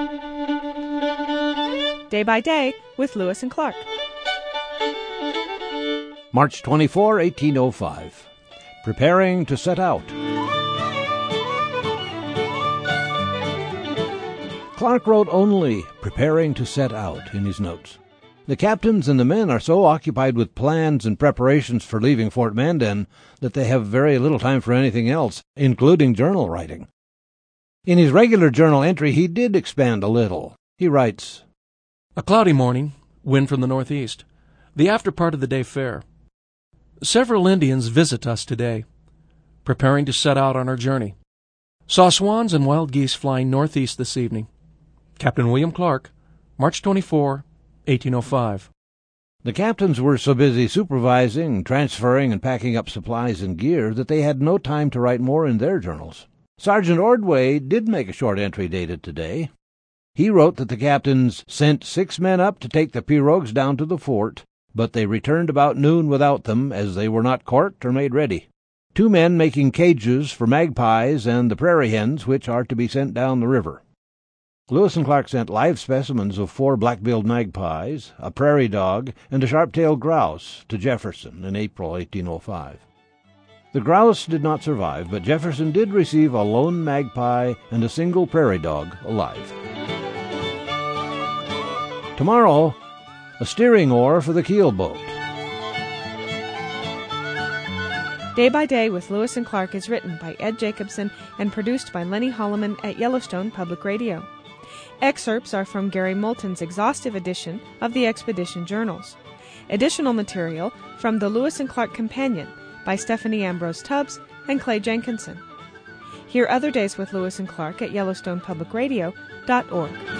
Day by Day with Lewis and Clark. March 24, 1805. Preparing to set out. Clark wrote only "preparing to set out" in his notes. The captains and the men are so occupied with plans and preparations for leaving Fort Mandan that they have very little time for anything else, including journal writing. In his regular journal entry he did expand a little. He writes, "A cloudy morning, wind from the northeast. The after part of the day fair. Several Indians visit us today. Preparing to set out on our journey. Saw swans and wild geese flying northeast this evening. Captain William Clark, March 24, 1805. The captains were so busy supervising, transferring, and packing up supplies and gear that they had no time to write more in their journals. Sergeant Ordway did make a short entry dated today. He wrote that the captains sent 6 men up to take the pirogues down to the fort, but they returned about noon without them, as they were not corked or made ready. 2 men making cages for magpies and the prairie hens, which are to be sent down the river. Lewis and Clark sent live specimens of 4 black-billed magpies, a prairie dog, and a sharp-tailed grouse to Jefferson in April 1805. The grouse did not survive, but Jefferson did receive a lone magpie and a single prairie dog alive. Tomorrow, a steering oar for the keel boat. Day by Day with Lewis and Clark is written by Ed Jacobson and produced by Lenny Holloman at Yellowstone Public Radio. Excerpts are from Gary Moulton's exhaustive edition of the Expedition Journals. Additional material from the Lewis and Clark Companion by Stephanie Ambrose Tubbs and Clay Jenkinson. Hear other days with Lewis and Clark at YellowstonePublicRadio.org.